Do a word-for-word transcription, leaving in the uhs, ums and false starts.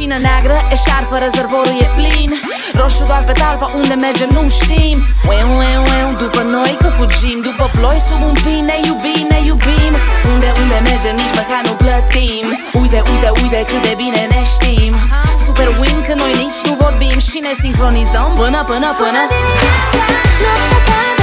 mașină neagră, eșarfă, rezervorul e plin. Roșu doar pe talpa, unde mergem nu știm. Ueu, ueu, ueu, după noi că fugim. După ploi sub un pin, ne iubim, ne iubim. Unde, unde mergem, nici măcar nu plătim. Uite, uite, uite cât de bine ne știm. Super win că noi nici nu vorbim și ne sincronizăm până, până, până, până dimineața.